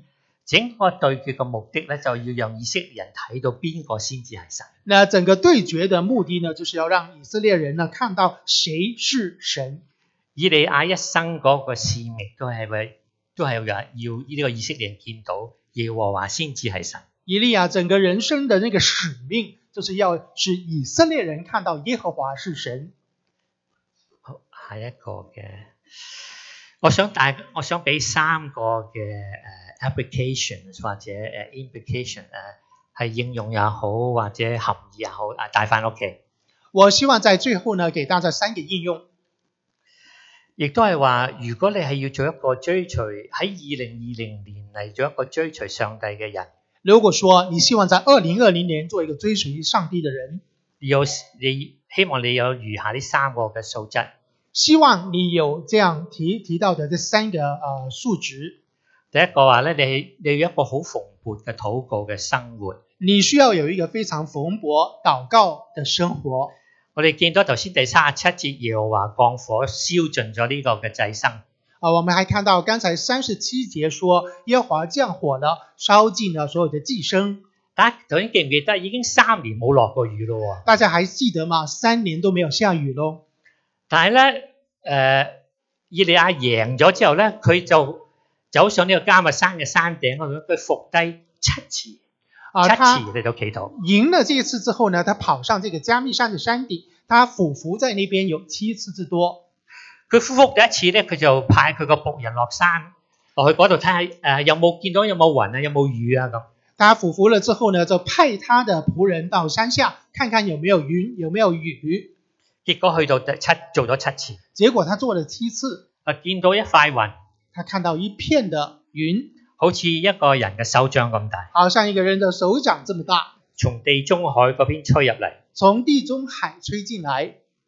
整個對決嘅目的咧，就要讓以色列人睇到邊個先至係神。 那整個對決的目的呢，就是要讓以色列人呢看到誰是神。 以利亞一生嗰個使命都係為，都係話要呢個以色列人見到耶和華先至係神。 以利亞整個人生的那個使命，就是要使以色列人看到耶和華是神。 好，下一個嘅，我想大，我想俾三個嘅誒 application 或者誒 implication 誒係應用也好，或者含義也好，啊帶翻屋企。 我希望在最後呢，給大家三個應用。 亦都係話，如果你係要做一個追隨喺二零二零年嚟做一個追隨上帝嘅人， 如果說你希望在二零二零年做一個追隨上帝的人， 你有你希望你有餘下呢三個嘅素質。 希望你有這樣提提到的這三個呃數值。 第一個話咧，你你要一個好蓬勃嘅禱告嘅生活。 你需要有一個非常蓬勃禱告的生活。 我哋見到頭先第三十七節，耶和華降火燒盡咗呢個嘅祭牲。 啊，我們還看到剛才三十七節說耶和華降火了，燒盡了所有的祭牲。 大家頭先記唔記得已經三年冇落過雨咯？ 大家還記得嗎？三年都沒有下雨咯。 但係咧，誒、呃，以利亞贏咗之後咧，佢就走上呢個迦密山嘅山頂嗰度，佢伏低七次。 啊，他嚟到祈禱。 贏了這一次之後呢，他跑上這個迦密山的山頂，他俯伏在那邊有七次之多。 佢俯伏第一次咧，佢就派佢個僕人落山落去嗰度睇下，誒有冇見到有冇雲啊，有冇雨啊咁。 他俯伏了之後呢，就派他的僕人到山下看看有沒有雲，有沒有雨。 結果去到第七做咗七次， 結果他做了七次， 啊見到一塊雲， 他看到一片的雲。 好似一個人嘅手掌咁大， 好像一個人的手掌這麼大， 從地中海嗰邊吹入嚟， 從地中海吹進來。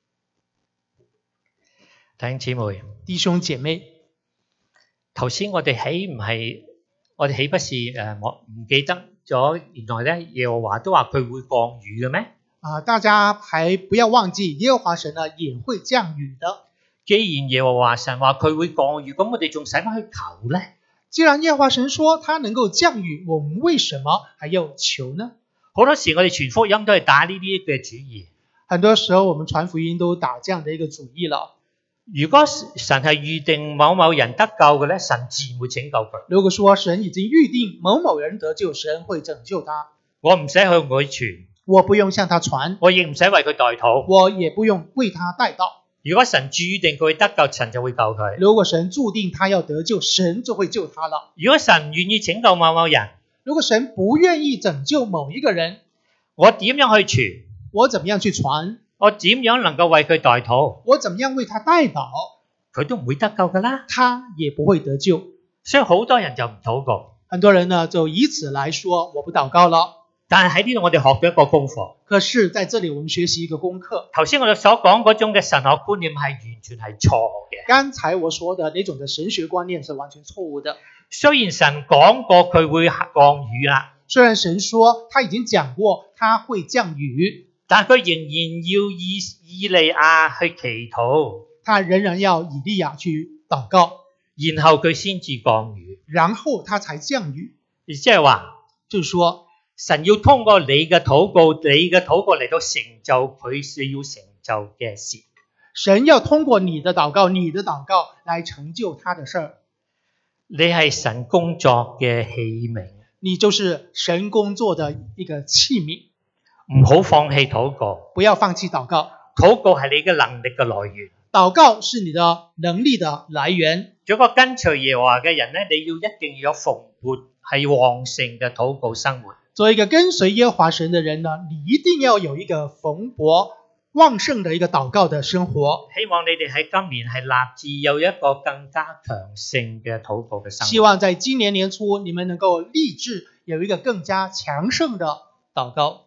弟兄姊妹、 弟兄姐妹， 頭先我哋豈唔係，我哋豈不是誒我唔記得咗？原來咧耶和華都話佢會降雨嘅咩？ 啊，大家還不要忘記耶和華神呢也會降雨的。 既然耶和華神話佢會降雨，咁我哋仲使乜去求咧？ 既然耶和華神說他能夠降雨，我們為什麼還要求呢？ 好多時我哋傳福音都係打呢啲嘅主意。 很多時候我們傳福音都打這樣的一個主意了。 如果神係預定某某人得救嘅咧，神自然會拯救佢。 如果說神已經預定某某人得救，神會拯救他。 我唔使向佢傳， 我不用向他傳， 我亦唔使為佢代禱， 我也不用為他代禱。 如果神注定佢會得救，神就會救佢。 如果神注定他要得救，神就會救他了。 如果神唔願意拯救某某人， 如果神不願意拯救某一個人， 我點樣去傳？ 我怎麼樣去傳？ 我點樣能夠為佢代禱？ 我怎麼樣為他代禱？ 佢都唔會得救噶啦， 他也不會得救。 所以好多人就唔禱告。 很多人呢就以此來說，我不禱告了。 但係喺呢度我哋學到一個功課。 可是在這裡我們學習一個功課。 頭先我哋所講嗰種嘅神學觀念係完全係錯嘅。 剛才我說的那種的神學觀念是完全錯誤的。 雖然神講過佢會降雨啦， 雖然神說他已經講過他會降雨， 但係佢仍然要以以利亞去祈禱， 他仍然要以利亞去禱告， 然後佢先至降雨， 然後他才降雨。 亦即係話， 就是說神要通過你嘅禱告，你嘅禱告嚟到成就佢需要成就嘅事。 神要通過你的禱告，你的禱告來成就他的事。 你係神工作嘅器皿， 你就是神工作的一個器皿。 唔好放棄禱告， 不要放棄禱告。 禱告係你嘅能力嘅來源， 禱告是你的能力的來源。 做一個跟隨耶和華嘅人咧，你要一定要有蓬勃係旺盛嘅禱告生活。 做一個跟隨耶和華神的人呢，你一定要有一個蓬勃旺盛的一個禱告的生活。 希望你哋喺今年係立志有一個更加強盛嘅禱告嘅生活。 希望在今年年初你們能夠立志有一個更加強盛的禱告。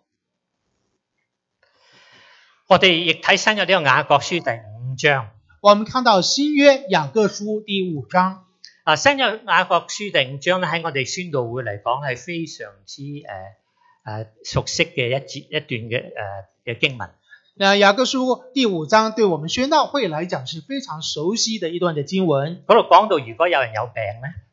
我哋亦睇新約呢個雅各書第五章。 我們看到新約雅各書第五章。 啊，新約雅各書第五章咧，喺我哋宣道會嚟講係非常之誒誒、呃、熟悉嘅一節一段嘅誒嘅經文。 那雅各書第五章對我們宣道會來講是非常熟悉的一段的經文。 嗰度講到如果有人有病咧，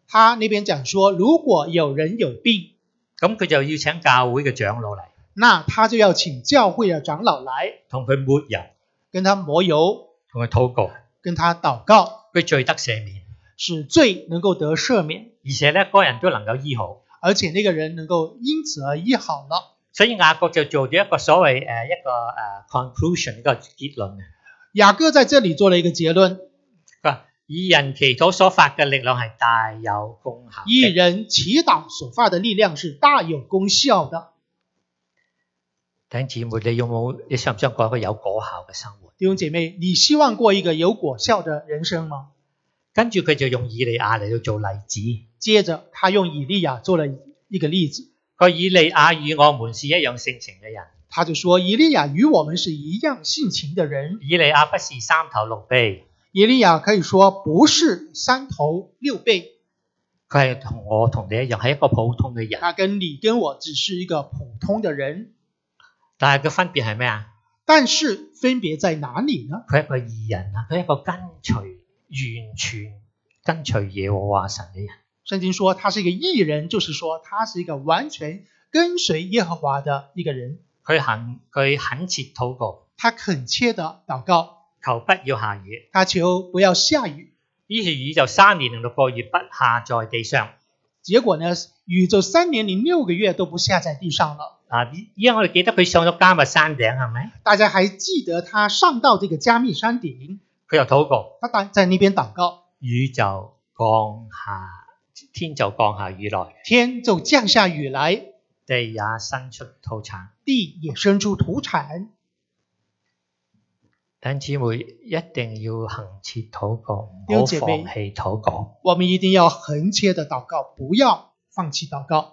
他那邊講說，如果有人有病， 咁佢就要請教會嘅長老嚟， 那他就要請教會嘅長老來同佢抹油， 跟他抹油， 同佢禱告， 跟他禱告， 佢罪得赦免， 使罪能夠得赦免， 而且咧嗰個人都能夠醫好。 而且那個人能夠因此而醫好了。 所以雅各就做咗一個所謂誒一個誒 conclusion 一個結論嘅。 雅各在這裡做了一個結論， 佢話義人祈禱所發嘅力量係大有功效的。 義人祈禱所發的力量是大有功效的。 弟兄姊妹，你有冇你想唔想過一個有果效嘅生活？ 弟兄姐妹，你希望過一個有果效的人生嗎？ 跟住佢就用以利亞嚟到做例子。 接着他用以利亞做了一個例子。 個以利亞與我們是一樣性情嘅人。 他就說以利亞與我們是一樣性情的人。 以利亞不是三頭六臂。 以利亞可以說不是三頭六臂。 佢係同我同你一樣，係一個普通嘅人。 他跟你跟我只是一個普通的人。 但係個分別係咩啊？ 但是分別在哪裡呢？ 佢係一個義人啊，佢係一個跟隨完全跟隨耶和華神嘅人。 聖經說他是一個義人，就是說他是一個完全跟隨耶和華的一個人。 佢懇佢懇切禱告， 他懇切的禱告， 求不要下雨。 他求不要下雨。 於是雨就三年零六個月不下在地上。 結果呢，雨就三年零六個月都不下在地上了。 啊，依家我哋記得佢上咗迦密山頂係咪？ 大家還記得他上到這個迦密山頂， 佢又禱告， 他在那邊禱告， 雨就降下，天就降下雨來， 天就降下雨來， 地也生出土產， 地也生出土產。 弟兄姊妹一定要恆切禱告，唔好放棄禱告。 我們一定要恆切的禱告，不要放棄禱告。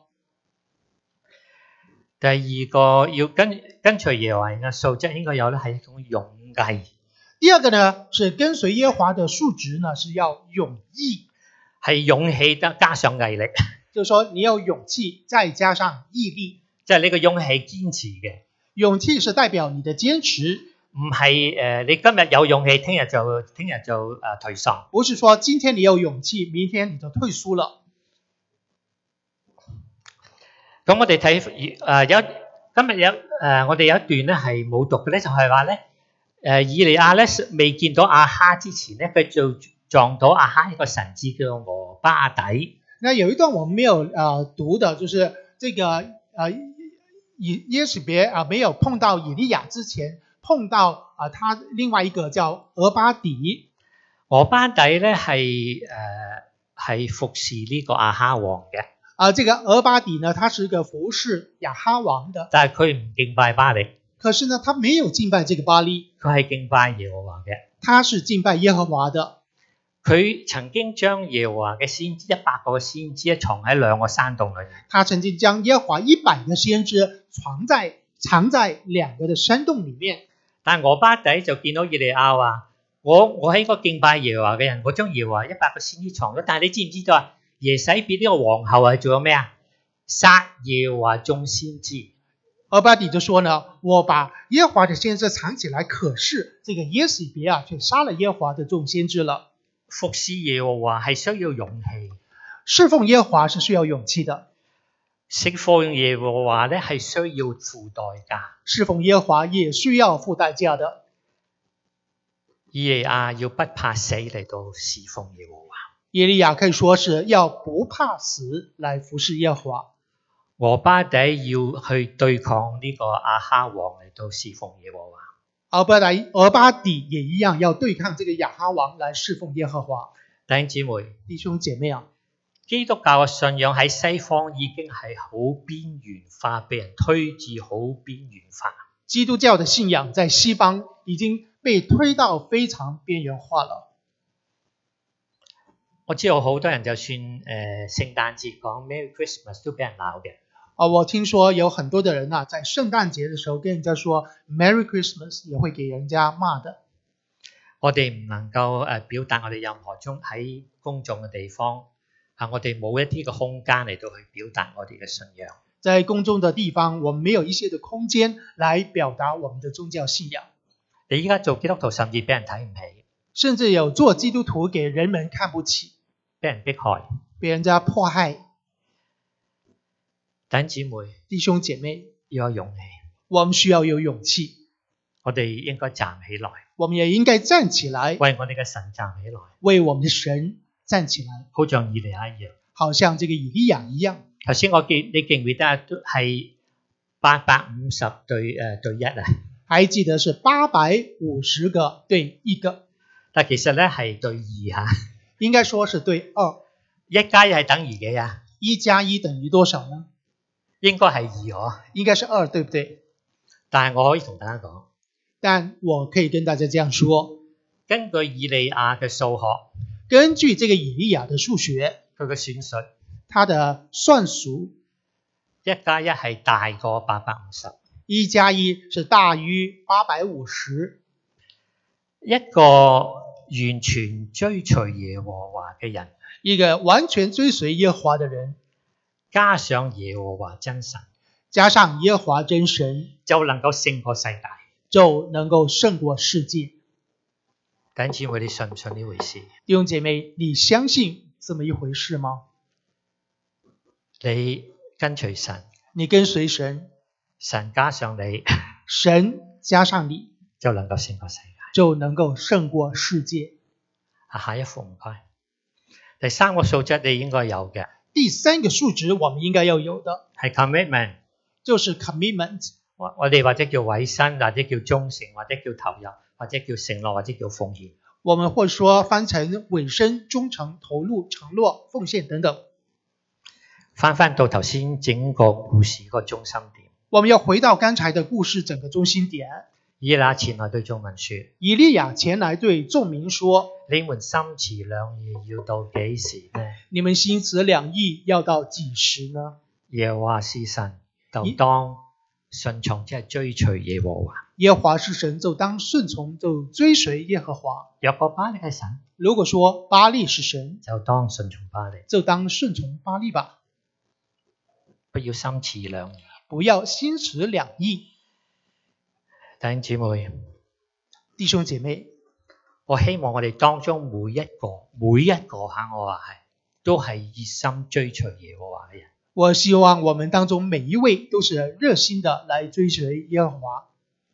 第二個要跟跟隨耶和華嘅素質應該有咧，係一種勇毅。 第二個呢，是跟隨耶和華的素質呢，是要勇毅， 係勇氣得加上毅力。 就是說你要勇氣再加上毅力， 即係呢個勇氣堅持嘅。 勇氣是代表你的堅持， 唔係誒你今日有勇氣，聽日就聽日就誒、呃、退縮。 不是說今天你有勇氣，明天你就退縮了。 咁我哋睇誒有今日有誒、呃、我哋有一段咧係冇讀嘅咧，就係話咧誒以利亞咧未見到亞哈之前咧，佢就撞到亞哈一個神子叫俄巴底。 那有一段我們沒有誒、呃、讀的，就是這個誒以耶洗別啊沒有碰到以利亞之前，碰到啊他另外一個叫俄巴底。 俄巴底咧係誒係服侍呢個亞哈王嘅。 啊，這個俄巴底呢，他是一個服侍亞哈王的， 但係佢唔敬拜巴力。 可是呢，他沒有敬拜這個巴力， 佢係敬拜耶和華嘅。 他是敬拜耶和華的。 佢曾經將耶和華嘅先知一百個先知藏喺兩個山洞裏面。 他曾經將耶和華一百個先知藏在藏在兩個的山洞裏面。 但俄巴底就見到以利亞話：我我係一個敬拜耶和華嘅人，我將耶和華一百個先知藏咗。但係你知唔知道啊？耶洗別呢個皇后係做咗咩啊？殺耶和華眾先知。 俄巴底就說呢，我把耶和華的先知藏起來，可是這個耶洗別啊，卻殺了耶和華的眾先知了。 服侍耶和華係需要勇氣， 侍奉耶和華是需要勇氣的。 侍奉耶和華咧係需要付代價， 侍奉耶和華也需要付代價的。 以利亞要不怕死嚟到侍奉耶和華。 以利亞可以說是要不怕死來服侍耶和華。 俄巴底要去對抗呢個亞哈王嚟到侍奉耶和華。 俄巴底俄巴底也一樣要對抗這個亞哈王來侍奉耶和華。 弟兄姊妹， 弟兄姐妹啊， 基督教嘅信仰喺西方已經係好邊緣化，被人推至好邊緣化。 基督教的信仰在西方已經被推到非常邊緣化了。 我知道好多人就算誒、呃、聖誕節講 Merry Christmas 都俾人鬧嘅。 啊，我聽說有很多的人啊，在聖誕節的時候跟人家說 Merry Christmas 也會給人家罵的。 我哋唔能夠誒、呃、表達我哋任何中喺公眾嘅地方啊，我哋冇一啲嘅空間嚟到去表達我哋嘅信仰。 在公眾的地方，我們沒有一些的空間來表達我們的宗教信仰。 你依家做基督徒甚至俾人睇唔起， 甚至有做基督徒給人們看不起， 俾人迫害， 被人家迫害， 弟兄姊妹弟兄姐妹， 要有勇氣， 我們需要有勇氣， 我哋應該站起來， 我們也應該站起來， 為我哋嘅神站起來， 為我們的神站起來， 好像以利亞一樣。 好像這個以利亞一樣。 頭先我記你記唔記得啊？都係八百五十對誒對一啊， 還記得是八百五十個對一個， 但其實咧係對二嚇， 應該說是對二。 一加一係等於幾啊？ 一加一等於多少呢？ 應該係二嗬， 應該是二，對不對？ 但係我可以同大家講， 但我可以跟大家這樣說， 根據以利亞嘅數學， 根據這個以利亞的數學， 佢嘅算術， 它的算術， 一加一係大過八百五十， 一加一是大於八百五十。 一個完全追隨耶和華嘅人， 一個完全追隨耶和華的人， 加上耶和華真神， 加上耶和華真神， 就能夠勝過世界。 就能夠勝過世界。 弟兄姊妹，你信唔信呢回事？ 弟兄姐妹，你相信這麼一回事嗎？ 你跟隨神， 你跟隨神， 神加上你， 神加上你， 就能夠勝過世界。 就能夠勝過世界。 啊，下一幅唔該。第三個素質你應該有嘅， 第三個數值我們應該要有的係 commitment， 就是 commitment。 我我哋或者叫委身，或者叫忠誠，或者叫投入，或者叫承諾，或者叫奉獻。 我們會說翻成委身、忠誠、投入、承諾、奉獻等等。 翻翻到頭先整個故事個中心點， 我們要回到剛才的故事整個中心點。 以利亞前來對眾民說： 以利亞前來對眾民說： 你們心持兩意要到幾時呢？ 你們心持兩意要到幾時呢？ 耶和華是神，就當順從，即係追隨耶和華。 耶和華是神，就當順從，就追隨耶和華。 若果巴力係神， 如果說巴力是神， 就當順從巴力， 就當順從巴力吧。 不要心持兩意， 不要心持兩意。 弟兄姊妹， 弟兄姐妹， 我希望我哋當中每一個每一個吓，我話係都係熱心追隨耶和華嘅人。 我希望我們當中每一位都是熱心的來追隨耶和華。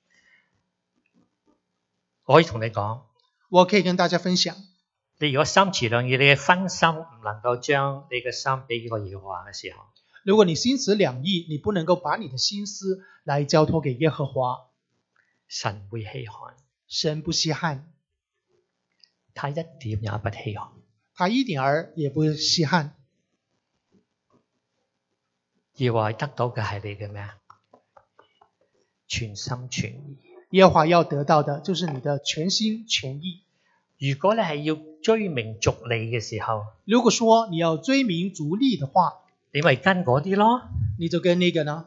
我可以同你講， 我可以跟大家分享， 你如果心持兩意，你嘅分心唔能夠將你嘅心俾個耶和華嘅時候， 如果你心持兩意，你不能夠把你的心思來交託給耶和華， 神會稀罕， 神不稀罕， 他一點也不稀罕， 他一點兒也不稀罕。 耶和華得到嘅係你嘅咩啊？全心全意。 耶和華要得到的就是你的全心全意。 如果你係要追名逐利嘅時候， 如果說你要追名逐利的話， 你咪跟嗰啲咯。 你就跟那個呢？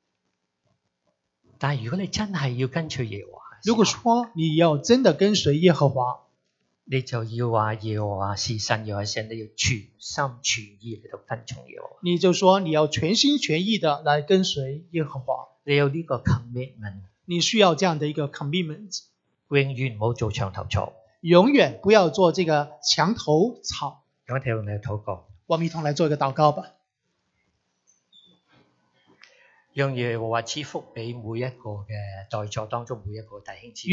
但係如果你真係要跟隨耶和華， 如果說你要真的跟隨耶和華， 你就要話耶和華是神，又係神，你要全心全意嚟到跟從耶和華。 你就說你要全心全意的來跟隨耶和華。 你有呢個 commitment， 你需要這樣的一個 commitment， 永遠唔好做牆頭草， 永遠不要做這個牆頭草。 我哋用你嘅禱告， 我們一同來做一個禱告吧。 讓耶和華賜福俾每一個嘅在座當中每一個弟兄姊妹。